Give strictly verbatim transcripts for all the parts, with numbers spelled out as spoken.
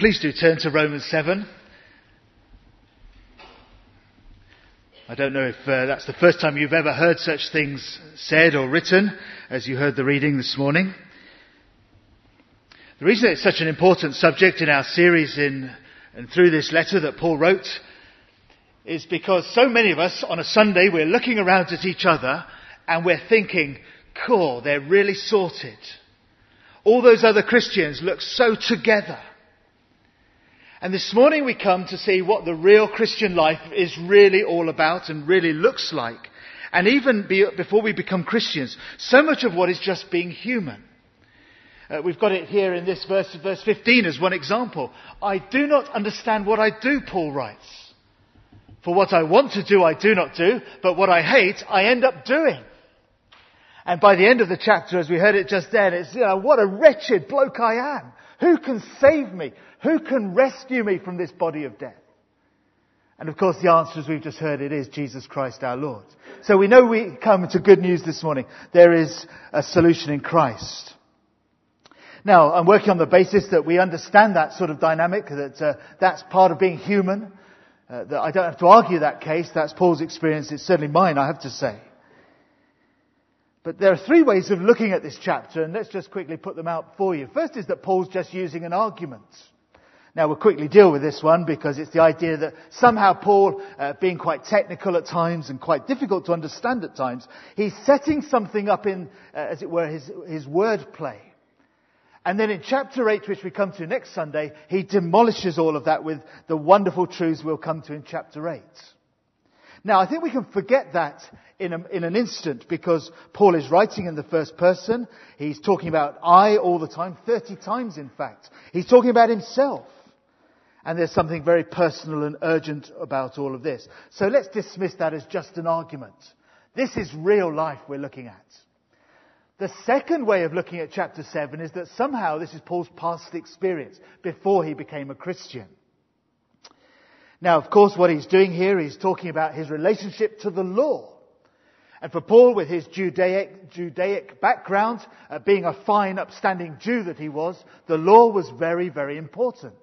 Please do turn to Romans seven. I don't know if uh, that's the first time you've ever heard such things said or written as you heard the reading this morning. The reason it's such an important subject in our series in and through this letter that Paul wrote is because so many of us on a Sunday we're looking around at each other and we're thinking, cool, they're really sorted. All those other Christians look so together. And this morning we come to see what the real Christian life is really all about and really looks like. And even be, before we become Christians, so much of what is just being human. Uh, we've got it here in this verse, verse fifteen as one example. I do not understand what I do, Paul writes. For what I want to do, I do not do, but what I hate, I end up doing. And by the end of the chapter, as we heard it just then, it's, you know, what a wretched bloke I am. Who can save me? Who can rescue me from this body of death? And of course the answer, as we've just heard, it is Jesus Christ our Lord. So we know we come to good news this morning. There is a solution in Christ. Now, I'm working on the basis that we understand that sort of dynamic, that uh, that's part of being human. Uh, that I don't have to argue that case. That's Paul's experience. It's certainly mine, I have to say. But there are three ways of looking at this chapter, and let's just quickly put them out for you. First is that Paul's just using an argument. Now we'll quickly deal with this one because it's the idea that somehow Paul, uh, being quite technical at times and quite difficult to understand at times, he's setting something up in, uh, as it were, his, his word play. And then in chapter eight, which we come to next Sunday, he demolishes all of that with the wonderful truths we'll come to in chapter eight. Now, I think we can forget that in, a, in an instant because Paul is writing in the first person. He's talking about I all the time, thirty times in fact. He's talking about himself. And there's something very personal and urgent about all of this. So let's dismiss that as just an argument. This is real life we're looking at. The second way of looking at chapter seven is that somehow this is Paul's past experience before he became a Christian. Now, of course, what he's doing here, he's talking about his relationship to the law. And for Paul, with his Judaic, Judaic background, uh, being a fine, upstanding Jew that he was, the law was very, very important.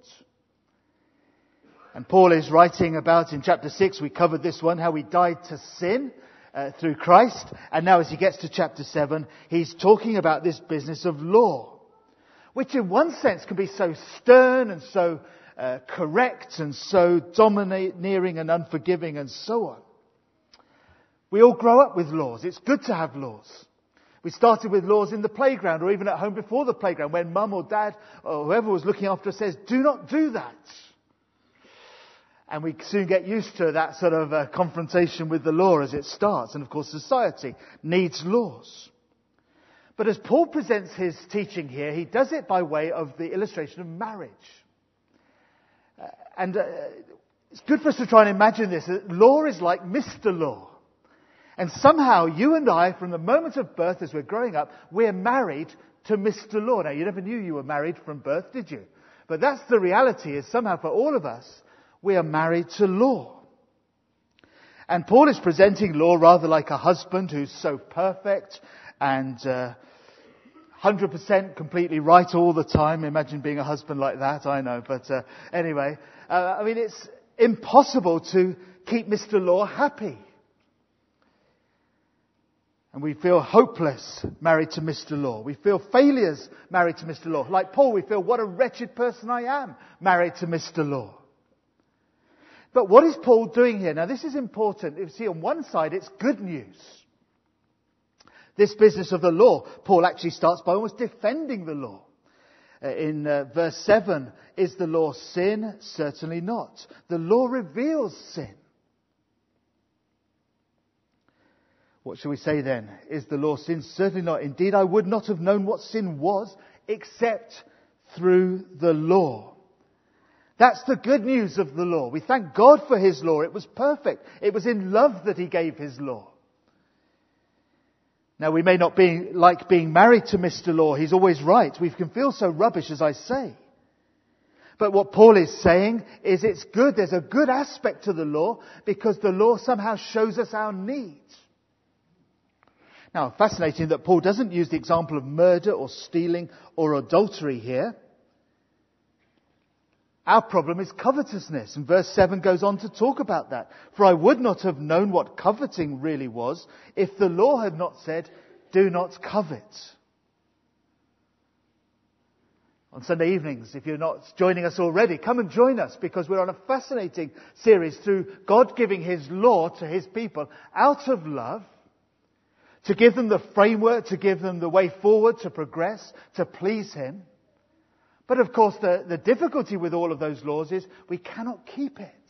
And Paul is writing about, in chapter six, we covered this one, how he died to sin uh, through Christ. And now as he gets to chapter seven, he's talking about this business of law, which in one sense can be so stern and so Uh, correct and so domineering and unforgiving and so on. We all grow up with laws. It's good to have laws. We started with laws in the playground or even at home before the playground when mum or dad or whoever was looking after us says, do not do that. And we soon get used to that sort of uh, confrontation with the law as it starts. And of course society needs laws. But as Paul presents his teaching here, he does it by way of the illustration of marriage. Uh, and uh, it's good for us to try and imagine this. Law is like Mister Law. And somehow you and I, from the moment of birth as we're growing up, we're married to Mister Law. Now, you never knew you were married from birth, did you? But that's the reality, is somehow for all of us, we are married to law. And Paul is presenting law rather like a husband who's so perfect and uh, one hundred percent completely right all the time. Imagine being a husband like that, I know. But uh, anyway, uh, I mean, it's impossible to keep Mister Law happy. And we feel hopeless married to Mister Law. We feel failures married to Mister Law. Like Paul, we feel, what a wretched person I am married to Mister Law. But what is Paul doing here? Now, this is important. You see, on one side, it's good news. This business of the law, Paul actually starts by almost defending the law. Uh, in uh, verse seven, is the law sin? Certainly not. The law reveals sin. What shall we say then? Is the law sin? Certainly not. Indeed, I would not have known what sin was except through the law. That's the good news of the law. We thank God for His law. It was perfect. It was in love that He gave His law. Now, we may not be like being married to Mister Law. He's always right. We can feel so rubbish, as I say. But what Paul is saying is it's good. There's a good aspect to the law because the law somehow shows us our needs. Now, fascinating that Paul doesn't use the example of murder or stealing or adultery here. Our problem is covetousness. And verse seven goes on to talk about that. For I would not have known what coveting really was if the law had not said, do not covet. On Sunday evenings, if you're not joining us already, come and join us, because we're on a fascinating series through God giving His law to His people out of love, to give them the framework, to give them the way forward, to progress, to please Him. But of course, the, the difficulty with all of those laws is we cannot keep it.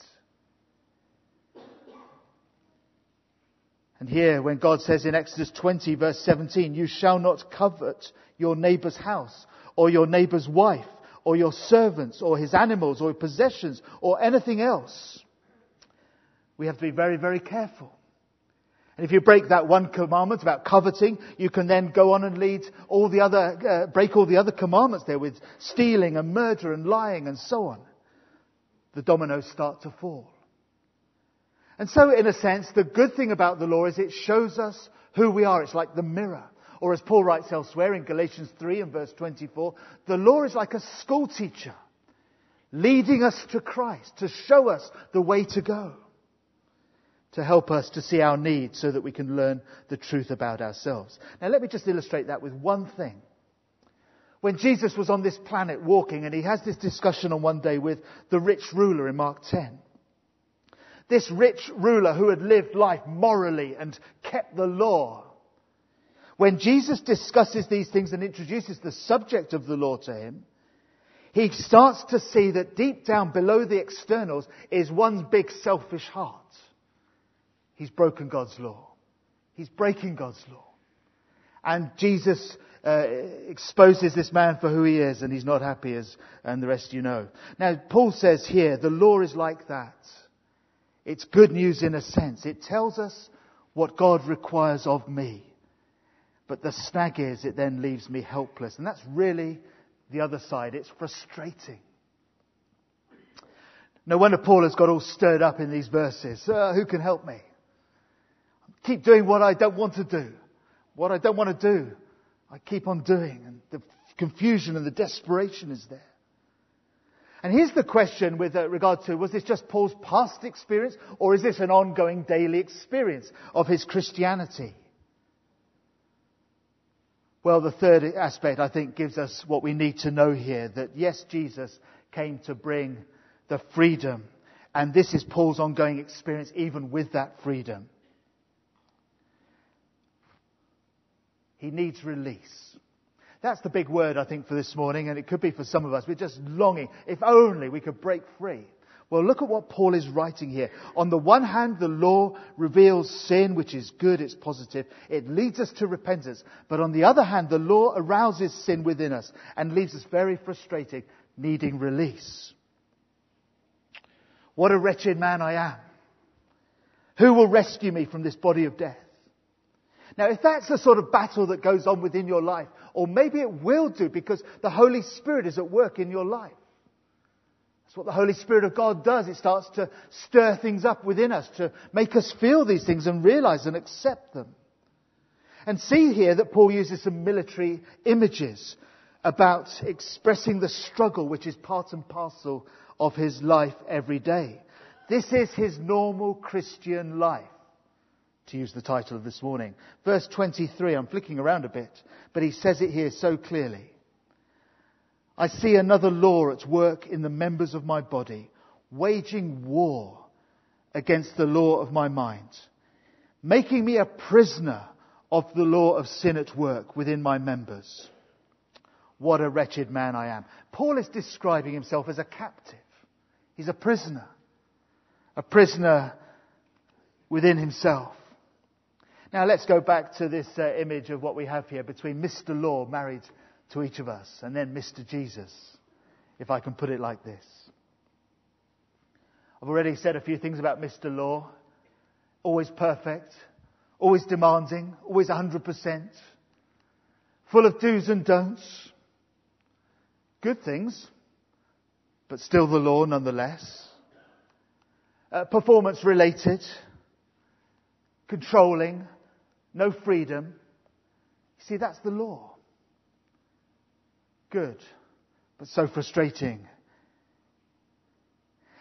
And here, when God says in Exodus twenty, verse seventeen, you shall not covet your neighbour's house, or your neighbour's wife, or your servants, or his animals, or possessions, or anything else. We have to be very, very careful. And if you break that one commandment about coveting, you can then go on and lead all the other, uh, break all the other commandments there with stealing and murder and lying and so on. The dominoes start to fall. And so, in a sense, the good thing about the law is it shows us who we are. It's like the mirror. Or as Paul writes elsewhere in Galatians three and verse twenty-four, the law is like a school teacher leading us to Christ, to show us the way to go, to help us to see our needs so that we can learn the truth about ourselves. Now let me just illustrate that with one thing. When Jesus was on this planet walking, and he has this discussion on one day with the rich ruler in Mark ten. This rich ruler who had lived life morally and kept the law. When Jesus discusses these things and introduces the subject of the law to him, he starts to see that deep down below the externals is one big selfish heart. He's broken God's law. He's breaking God's law. And Jesus uh, exposes this man for who he is, and he's not happy, as and the rest you know. Now, Paul says here, the law is like that. It's good news in a sense. It tells us what God requires of me. But the snag is, it then leaves me helpless. And that's really the other side. It's frustrating. No wonder Paul has got all stirred up in these verses. Uh, who can help me? Keep doing what I don't want to do. What I don't want to do, I keep on doing. And the confusion and the desperation is there. And here's the question with regard to, was this just Paul's past experience, or is this an ongoing daily experience of his Christianity? Well, the third aspect, I think, gives us what we need to know here, that yes, Jesus came to bring the freedom. And this is Paul's ongoing experience, even with that freedom. He needs release. That's the big word, I think, for this morning, and it could be for some of us. We're just longing, if only we could break free. Well, look at what Paul is writing here. On the one hand, the law reveals sin, which is good, it's positive. It leads us to repentance. But on the other hand, the law arouses sin within us and leaves us very frustrated, needing release. What a wretched man I am. Who will rescue me from this body of death? Now, if that's the sort of battle that goes on within your life, or maybe it will do because the Holy Spirit is at work in your life. That's what the Holy Spirit of God does. It starts to stir things up within us, to make us feel these things and realize and accept them. And see here that Paul uses some military images about expressing the struggle which is part and parcel of his life every day. This is his normal Christian life, to use the title of this morning. Verse twenty-three, I'm flicking around a bit, but he says it here so clearly. I see another law at work in the members of my body, waging war against the law of my mind, making me a prisoner of the law of sin at work within my members. What a wretched man I am. Paul is describing himself as a captive. He's a prisoner. A prisoner within himself. Now let's go back to this uh, image of what we have here between Mister Law married to each of us and then Mister Jesus, if I can put it like this. I've already said a few things about Mister Law. Always perfect, always demanding, always one hundred percent, full of do's and don'ts. Good things, but still the law nonetheless. Uh, performance related, controlling, no freedom. You see, that's the law. Good, but so frustrating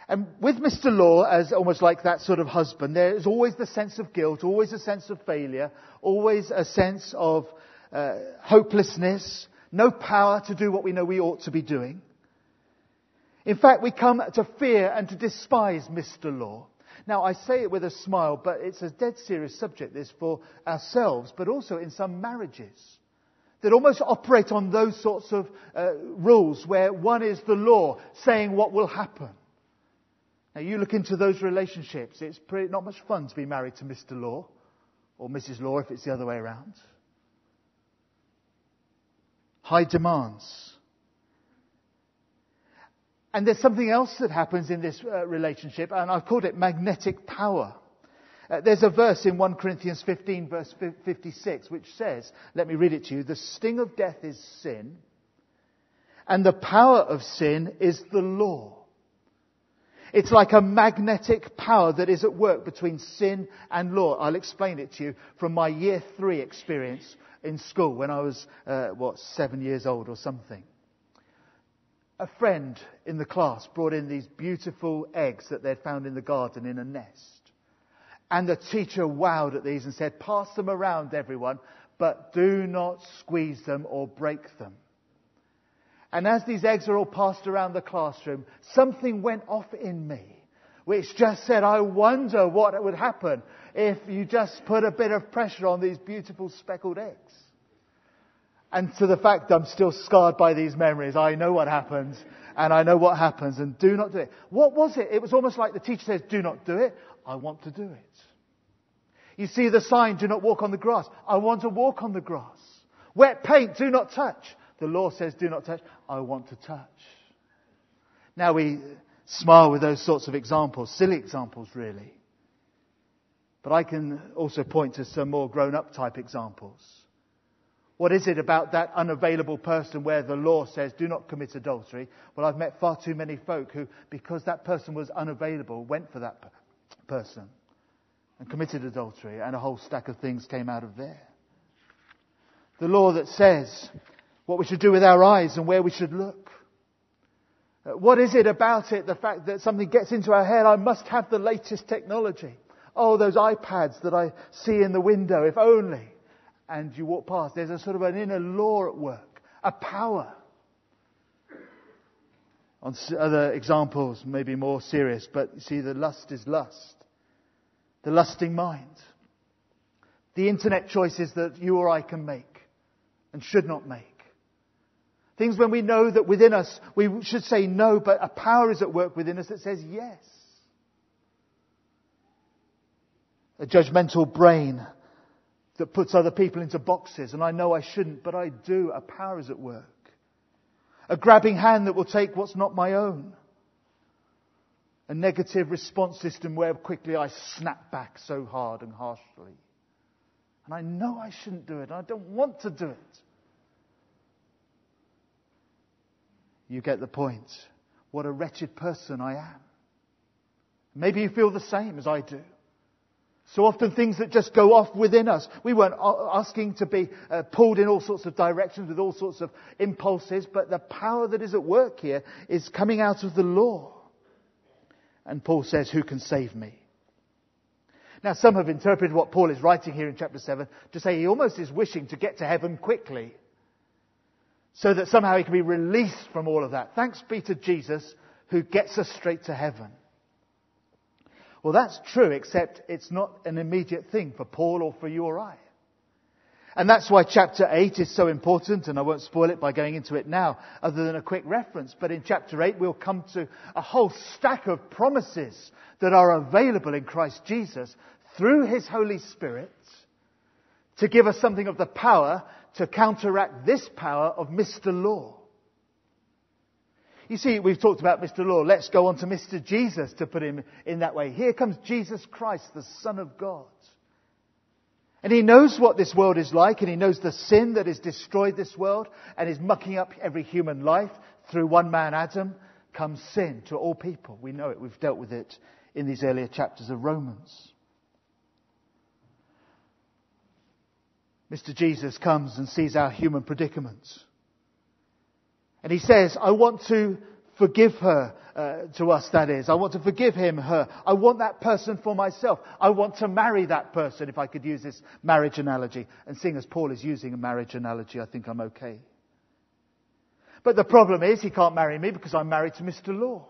And with Mister Law, as almost like that sort of husband, there is always the sense of guilt, always a sense of failure, always a sense of uh, hopelessness, no power to do what we know we ought to be doing. In fact, we come to fear and to despise Mister Law. Now, I say it with a smile, but it's a dead serious subject, this, for ourselves, but also in some marriages that almost operate on those sorts of uh, rules where one is the law saying what will happen. Now, you look into those relationships, it's pretty, not much fun to be married to Mister Law, or Missus Law if it's the other way around. High demands. And there's something else that happens in this uh, relationship, and I've called it magnetic power. Uh, there's a verse in First Corinthians fifteen, verse fifty-six, which says, let me read it to you, the sting of death is sin, and the power of sin is the law. It's like a magnetic power that is at work between sin and law. I'll explain it to you from my year three experience in school when I was, uh, what, seven years old or something. A friend in the class brought in these beautiful eggs that they'd found in the garden in a nest. And the teacher wowed at these and said, pass them around, everyone, but do not squeeze them or break them. And as these eggs are all passed around the classroom, something went off in me, which just said, I wonder what would happen if you just put a bit of pressure on these beautiful speckled eggs. And to the fact I'm still scarred by these memories, I know what happens, and I know what happens, and do not do it. What was it? It was almost like the teacher says, do not do it. I want to do it. You see the sign, do not walk on the grass. I want to walk on the grass. Wet paint, do not touch. The law says, do not touch. I want to touch. Now we smile with those sorts of examples, silly examples really. But I can also point to some more grown-up type examples. What is it about that unavailable person where the law says, do not commit adultery? Well, I've met far too many folk who, because that person was unavailable, went for that person and committed adultery, and a whole stack of things came out of there. The law that says what we should do with our eyes and where we should look. What is it about it, the fact that something gets into our head, I must have the latest technology. Oh, those iPads that I see in the window, if only. And you walk past, there's a sort of an inner law at work, a power. On other examples, maybe more serious, but you see, the lust is lust. The lusting mind. The internet choices that you or I can make and should not make. Things when we know that within us, we should say no, but a power is at work within us that says yes. A judgmental brain that puts other people into boxes, and I know I shouldn't, but I do. A power is at work. A grabbing hand that will take what's not my own. A negative response system where quickly I snap back so hard and harshly. And I know I shouldn't do it, and I don't want to do it. You get the point. What a wretched person I am. Maybe you feel the same as I do. So often things that just go off within us. We weren't asking to be uh, pulled in all sorts of directions with all sorts of impulses, but the power that is at work here is coming out of the law. And Paul says, who can save me? Now, some have interpreted what Paul is writing here in chapter seven to say he almost is wishing to get to heaven quickly, so that somehow he can be released from all of that. Thanks be to Jesus who gets us straight to heaven. Well, that's true, except it's not an immediate thing for Paul or for you or I. And that's why chapter eight is so important, and I won't spoil it by going into it now, other than a quick reference. But in chapter eight, we'll come to a whole stack of promises that are available in Christ Jesus through His Holy Spirit to give us something of the power to counteract this power of Mister Law. You see, we've talked about Mister Law. Let's go on to Mister Jesus to put him in that way. Here comes Jesus Christ, the Son of God. And He knows what this world is like, and He knows the sin that has destroyed this world and is mucking up every human life. Through one man, Adam, comes sin to all people. We know it. We've dealt with it in these earlier chapters of Romans. Mister Jesus comes and sees our human predicament. And He says, I want to forgive her uh, to us, that is. I want to forgive him, her. I want that person for myself. I want to marry that person, if I could use this marriage analogy. And seeing as Paul is using a marriage analogy, I think I'm okay. But the problem is he can't marry me because I'm married to Mister Law.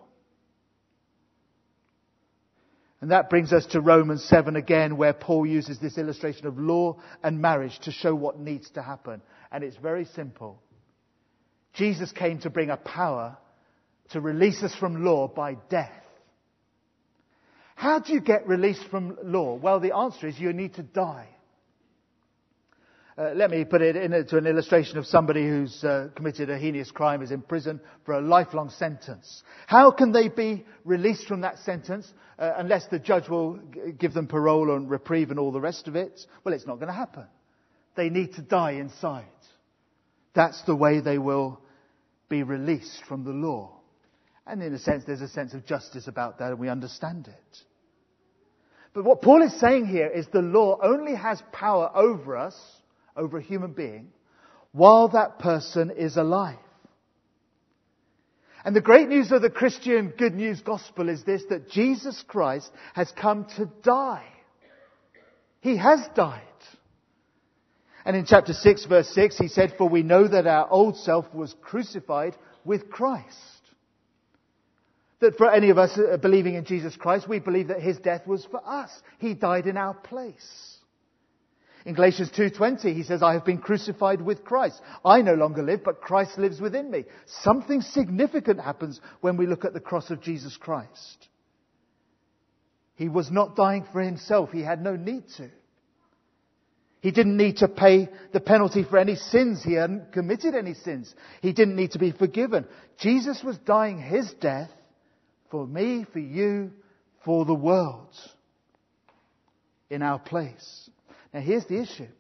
And that brings us to Romans seven again, where Paul uses this illustration of law and marriage to show what needs to happen. And it's very simple. Jesus came to bring a power to release us from law by death. How do you get released from law? Well, the answer is you need to die. Uh, let me put it into an illustration of somebody who's uh, committed a heinous crime, is in prison for a lifelong sentence. How can they be released from that sentence uh, unless the judge will g- give them parole and reprieve and all the rest of it? Well, it's not going to happen. They need to die inside. That's the way they will be released from the law. And in a sense, there's a sense of justice about that, and we understand it. But what Paul is saying here is the law only has power over us, over a human being, while that person is alive. And the great news of the Christian good news gospel is this, that Jesus Christ has come to die. He has died. And in chapter six, verse six, he said, "For we know that our old self was crucified with Christ." That for any of us believing in Jesus Christ, we believe that his death was for us. He died in our place. In Galatians two twenty, he says, "I have been crucified with Christ. I no longer live, but Christ lives within me." Something significant happens when we look at the cross of Jesus Christ. He was not dying for himself. He had no need to. He didn't need to pay the penalty for any sins. He hadn't committed any sins. He didn't need to be forgiven. Jesus was dying his death for me, for you, for the world, in our place. Now here's the issue.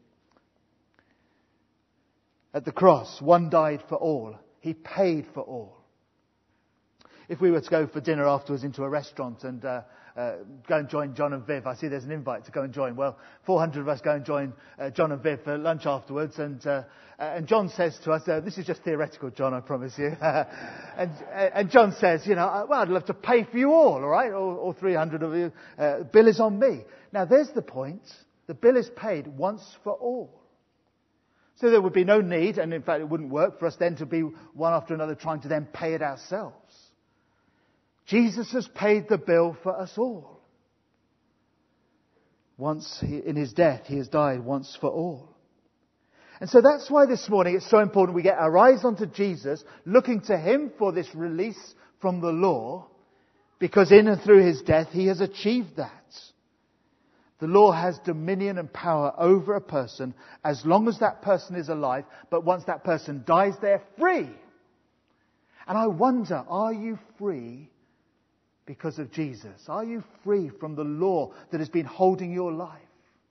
At the cross, one died for all. He paid for all. If we were to go for dinner afterwards into a restaurant and uh, uh, go and join John and Viv, I see there's an invite to go and join. Well, four hundred of us go and join uh, John and Viv for lunch afterwards, and uh, and John says to us, uh, this is just theoretical, John, I promise you. and and John says, you know, well, I'd love to pay for you all, all right, all, all three hundred of you. Uh, bill is on me. Now, there's the point. The bill is paid once for all. So there would be no need, and in fact it wouldn't work for us then to be one after another trying to then pay it ourselves. Jesus has paid the bill for us all. Once he, in his death, he has died once for all. And so that's why this morning it's so important we get our eyes onto Jesus, looking to him for this release from the law, because in and through his death he has achieved that. The law has dominion and power over a person as long as that person is alive, but once that person dies, they're free. And I wonder, are you free because of Jesus? Are you free from the law that has been holding your life?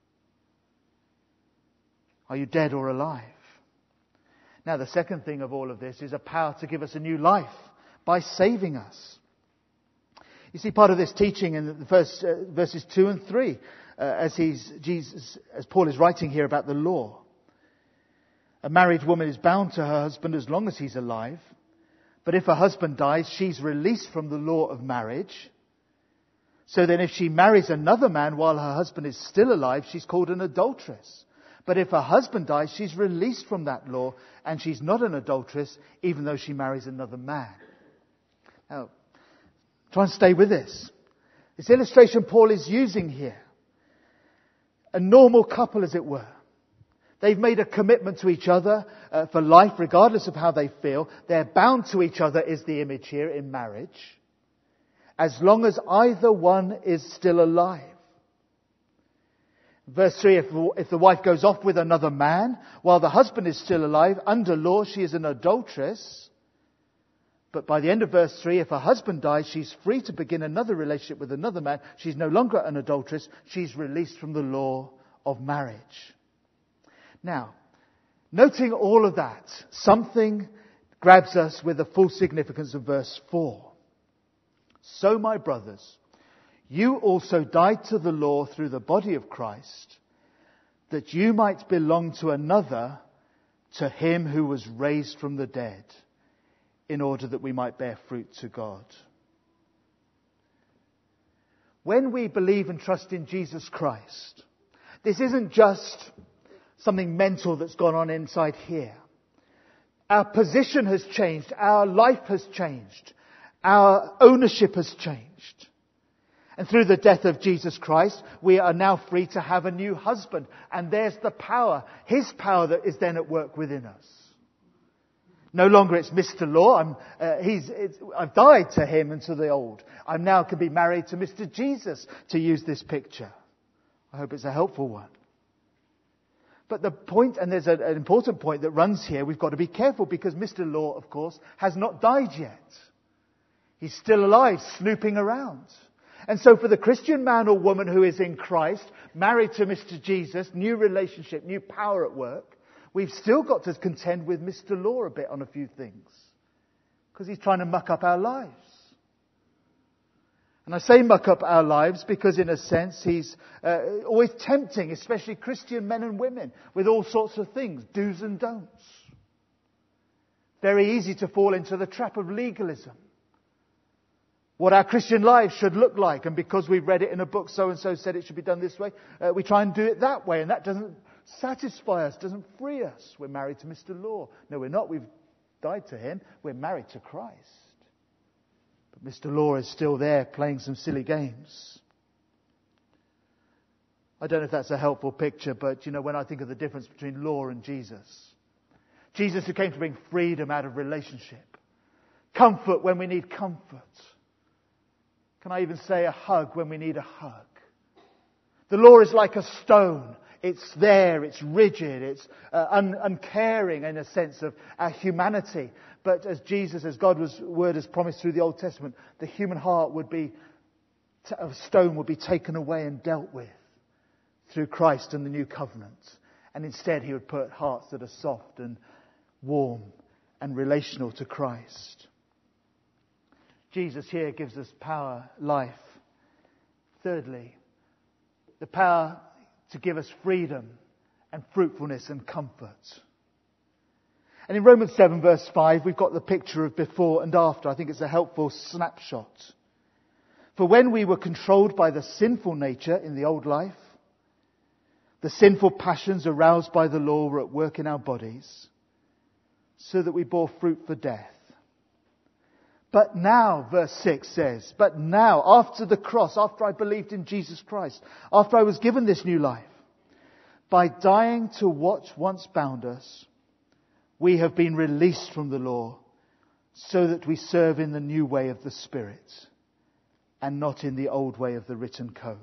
Are you dead or alive? Now, the second thing of all of this is a power to give us a new life by saving us. You see, part of this teaching in the first uh, verses two and three, uh, as he's Jesus, as Paul is writing here about the law. A married woman is bound to her husband as long as he's alive. But if her husband dies, she's released from the law of marriage. So then if she marries another man while her husband is still alive, she's called an adulteress. But if her husband dies, she's released from that law, and she's not an adulteress, even though she marries another man. Now, try and stay with this. This illustration Paul is using here. A normal couple, as it were. They've made a commitment to each other uh, for life, regardless of how they feel. They're bound to each other, is the image here, in marriage, as long as either one is still alive. Verse three, if, if the wife goes off with another man while the husband is still alive, under law she is an adulteress. But by the end of verse three, if her husband dies, she's free to begin another relationship with another man. She's no longer an adulteress. She's released from the law of marriage. Now, noting all of that, something grabs us with the full significance of verse four. So, my brothers, you also died to the law through the body of Christ, that you might belong to another, to him who was raised from the dead, in order that we might bear fruit to God. When we believe and trust in Jesus Christ, this isn't just something mental that's gone on inside here. Our position has changed. Our life has changed. Our ownership has changed. And through the death of Jesus Christ, we are now free to have a new husband. And there's the power, His power that is then at work within us. No longer it's Mister Law. I'm, uh, he's, it's, I've died to him and to the old. I now can be married to Mister Jesus, to use this picture. I hope it's a helpful one. But the point, and there's a, an important point that runs here, we've got to be careful because Mister Law, of course, has not died yet. He's still alive, snooping around. And so for the Christian man or woman who is in Christ, married to Mister Jesus, new relationship, new power at work, we've still got to contend with Mister Law a bit on a few things. Because he's trying to muck up our lives. And I say muck up our lives because in a sense he's uh, always tempting, especially Christian men and women, with all sorts of things, do's and don'ts. Very easy to fall into the trap of legalism. What our Christian lives should look like, and because we've read it in a book, so-and-so said it should be done this way, uh, we try and do it that way, and that doesn't satisfy us, doesn't free us. We're married to Mister Law. No, we're not. We've died to him. We're married to Christ. But Mister Law is still there playing some silly games. I don't know if that's a helpful picture, but you know, when I think of the difference between law and Jesus, Jesus who came to bring freedom out of relationship, comfort when we need comfort. Can I even say a hug when we need a hug? The law is like a stone. It's there, it's rigid, it's uh, un- uncaring in a sense of our humanity. But as Jesus, as God's word has promised through the Old Testament, the human heart would be, t- of stone would be taken away and dealt with through Christ and the new covenant. And instead he would put hearts that are soft and warm and relational to Christ. Jesus here gives us power, life. Thirdly, the power to give us freedom and fruitfulness and comfort. And in Romans seven verse five, we've got the picture of before and after. I think it's a helpful snapshot. For when we were controlled by the sinful nature in the old life, the sinful passions aroused by the law were at work in our bodies, so that we bore fruit for death. But now, verse six says, but now, after the cross, after I believed in Jesus Christ, after I was given this new life, by dying to what once bound us, we have been released from the law, so that we serve in the new way of the Spirit, and not in the old way of the written code.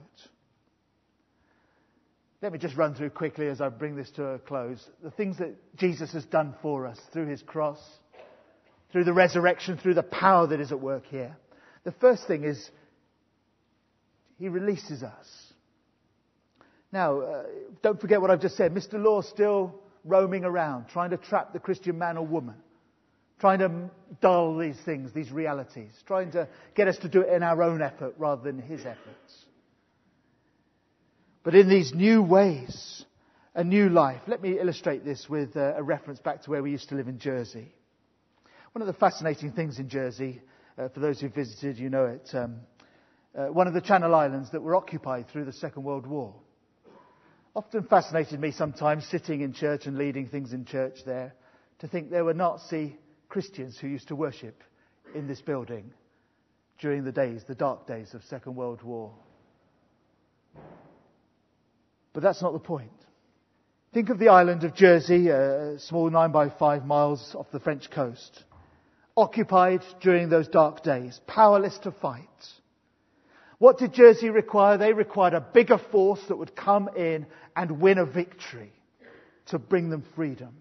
Let me just run through quickly as I bring this to a close, the things that Jesus has done for us through his cross, through the resurrection, through the power that is at work here. The first thing is, he releases us. Now, uh, don't forget what I've just said. Mister Law still roaming around, trying to trap the Christian man or woman, trying to dull these things, these realities, trying to get us to do it in our own effort rather than his efforts. But in these new ways, a new life. Let me illustrate this with uh, a reference back to where we used to live in Jersey. One of the fascinating things in Jersey, uh, for those who visited, you know it, um, uh, one of the Channel Islands that were occupied through the Second World War. Often fascinated me sometimes sitting in church and leading things in church there to think there were Nazi Christians who used to worship in this building during the days, the dark days of Second World War. But that's not the point. Think of the island of Jersey, a small nine by five miles off the French coast. Occupied during those dark days, powerless to fight. What did Jersey require? They required a bigger force that would come in and win a victory to bring them freedom.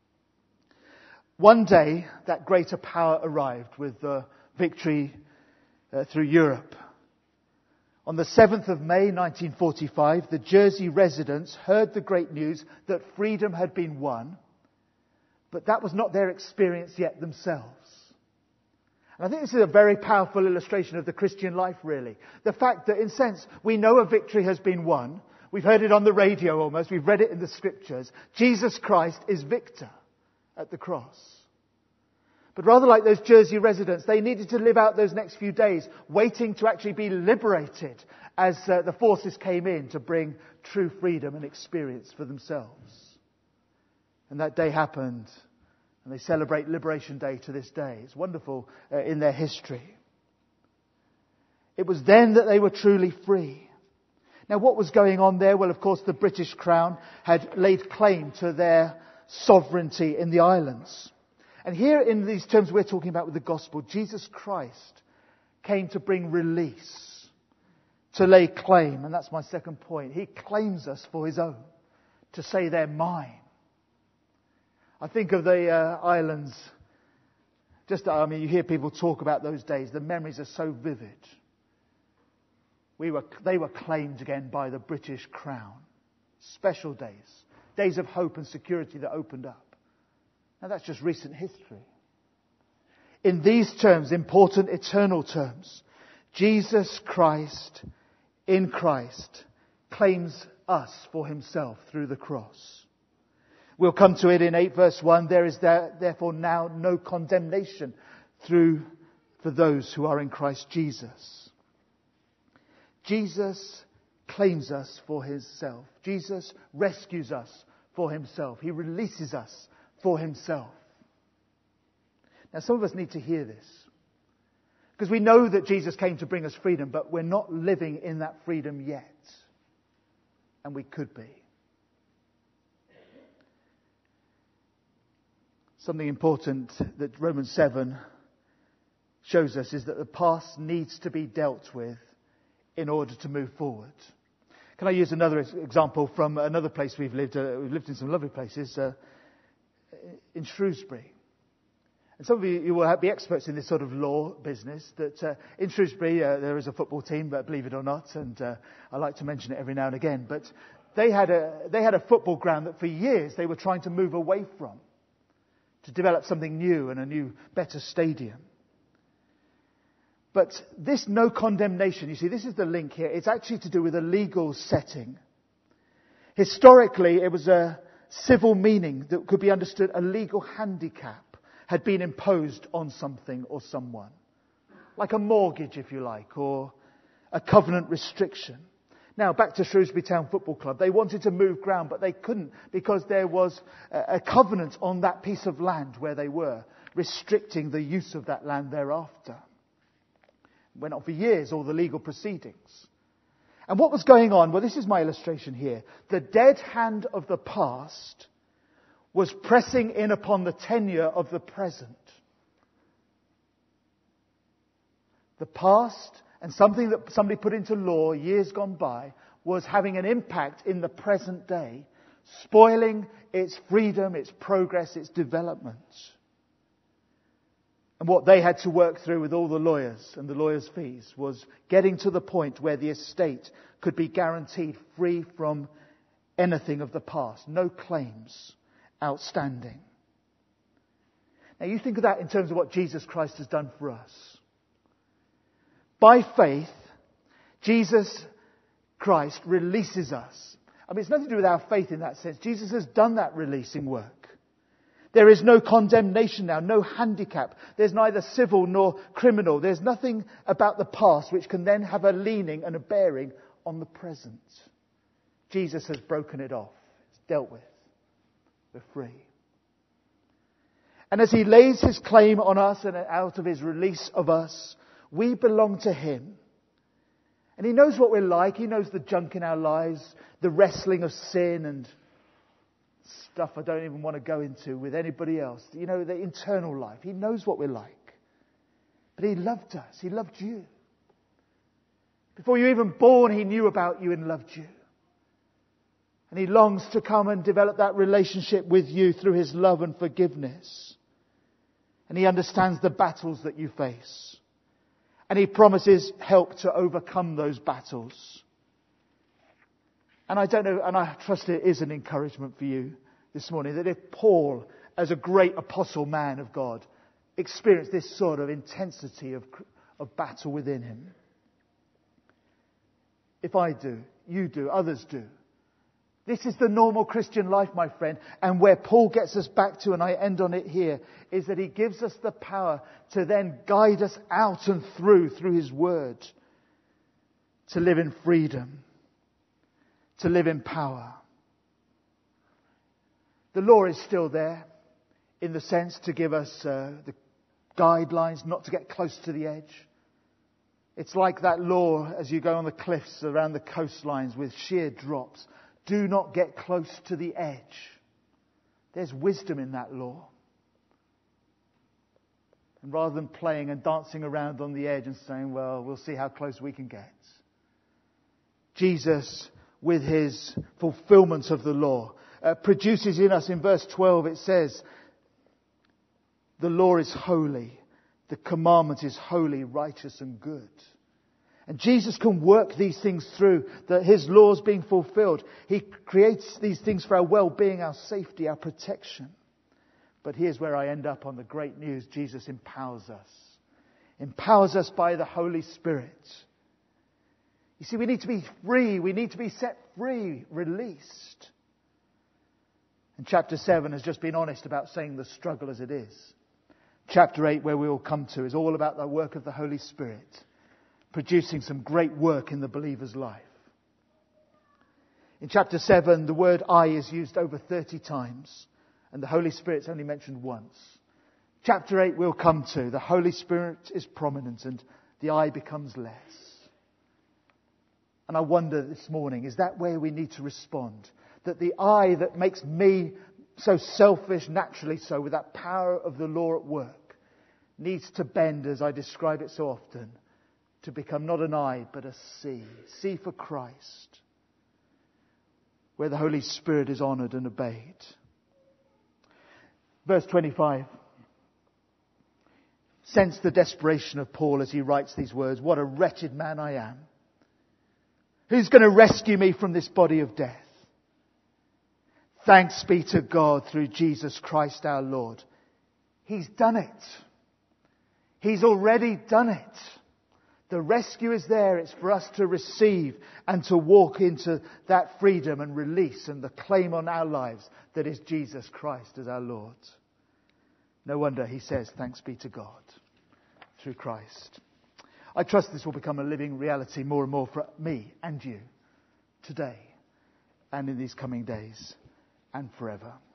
One day, that greater power arrived with the victory uh, through Europe. On the seventh of May nineteen forty-five, the Jersey residents heard the great news that freedom had been won, but that was not their experience yet themselves. And I think this is a very powerful illustration of the Christian life, really. The fact that, in a sense, we know a victory has been won. We've heard it on the radio almost. We've read it in the scriptures. Jesus Christ is victor at the cross. But rather like those Jersey residents, they needed to live out those next few days, waiting to actually be liberated as uh, the forces came in to bring true freedom and experience for themselves. And that day happened, and they celebrate Liberation Day to this day. It's wonderful uh, in their history. It was then that they were truly free. Now, what was going on there? Well, of course, the British Crown had laid claim to their sovereignty in the islands. And here in these terms we're talking about with the gospel, Jesus Christ came to bring release, to lay claim. And that's my second point. He claims us for his own, to say they're mine. I think of the uh, islands, just, I mean, you hear people talk about those days. The memories are so vivid. We were, they were claimed again by the British Crown. Special days. Days of hope and security that opened up. Now that's just recent history. In these terms, important eternal terms, Jesus Christ, in Christ, claims us for himself through the cross. We'll come to it in eight verse one. There is there, therefore now no condemnation through for those who are in Christ Jesus. Jesus claims us for himself. Jesus rescues us for himself. He releases us for himself. Now some of us need to hear this. Because we know that Jesus came to bring us freedom, but we're not living in that freedom yet. And we could be. Something important that Romans seven shows us is that the past needs to be dealt with in order to move forward. Can I use another example from another place we've lived? Uh, we've lived in some lovely places. Uh, in Shrewsbury. And some of you, you will have, be experts in this sort of law business. That uh, in Shrewsbury uh, there is a football team, but believe it or not, and uh, I like to mention it every now and again. But they had a they had a football ground that for years they were trying to move away from, to develop something new and a new, better stadium. But this no condemnation, you see, this is the link here. It's actually to do with a legal setting. Historically, it was a civil meaning that could be understood. A legal handicap had been imposed on something or someone. Like a mortgage, if you like, or a covenant restriction. Now, back to Shrewsbury Town Football Club. They wanted to move ground, but they couldn't because there was a covenant on that piece of land where they were, restricting the use of that land thereafter. It went on for years, all the legal proceedings. And what was going on? Well, this is my illustration here. The dead hand of the past was pressing in upon the tenure of the present. The past, and something that somebody put into law years gone by, was having an impact in the present day, spoiling its freedom, its progress, its development. And what they had to work through with all the lawyers and the lawyers' fees was getting to the point where the estate could be guaranteed free from anything of the past. No claims outstanding. Now you think of that in terms of what Jesus Christ has done for us. By faith, Jesus Christ releases us. I mean, it's nothing to do with our faith in that sense. Jesus has done that releasing work. There is no condemnation now, no handicap. There's neither civil nor criminal. There's nothing about the past which can then have a leaning and a bearing on the present. Jesus has broken it off. It's dealt with. We're free. And as he lays his claim on us and out of his release of us, we belong to him. And he knows what we're like. He knows the junk in our lives, the wrestling of sin and stuff I don't even want to go into with anybody else. You know, the internal life. He knows what we're like. But he loved us. He loved you. Before you were even born, he knew about you and loved you. And he longs to come and develop that relationship with you through his love and forgiveness. And he understands the battles that you face. And he promises help to overcome those battles. And I don't know, and I trust it is an encouragement for you this morning, that if Paul, as a great apostle man of God, experienced this sort of intensity of, of battle within him, if I do, you do, others do, This is the normal Christian life, my friend. And where Paul gets us back to, and I end on it here, is that he gives us the power to then guide us out and through, through his word, to live in freedom, to live in power. The law is still there, in the sense to give us uh, the guidelines not to get close to the edge. It's like that law as you go on the cliffs around the coastlines with sheer drops. Do not get close to the edge. There's wisdom in that law. And rather than playing and dancing around on the edge and saying, well, we'll see how close we can get, Jesus, with his fulfillment of the law, uh, produces in us, in verse twelve it says, the law is holy, the commandment is holy, righteous and good. And Jesus can work these things through, that his laws being fulfilled. He creates these things for our well-being, our safety, our protection. But here's where I end up on the great news. Jesus empowers us. Empowers us by the Holy Spirit. You see, we need to be free. We need to be set free, released. And chapter seven has just been honest about saying the struggle as it is. Chapter eight, where we will come to, is all about the work of the Holy Spirit, producing some great work in the believer's life. In chapter seven, the word I is used over thirty times, and the Holy Spirit's only mentioned once. Chapter eight we'll come to. The Holy Spirit is prominent and the I becomes less. And I wonder this morning, is that where we need to respond? That the I that makes me so selfish, naturally so, with that power of the law at work, needs to bend, as I describe it so often, to become not an I, but a C. C for Christ. Where the Holy Spirit is honoured and obeyed. Verse twenty-five. Sense the desperation of Paul as he writes these words. What a wretched man I am. Who's going to rescue me from this body of death? Thanks be to God through Jesus Christ our Lord. He's done it. He's already done it. The rescue is there. It's for us to receive and to walk into that freedom and release and the claim on our lives that is Jesus Christ as our Lord. No wonder he says, thanks be to God through Christ. I trust this will become a living reality more and more for me and you today and in these coming days and forever.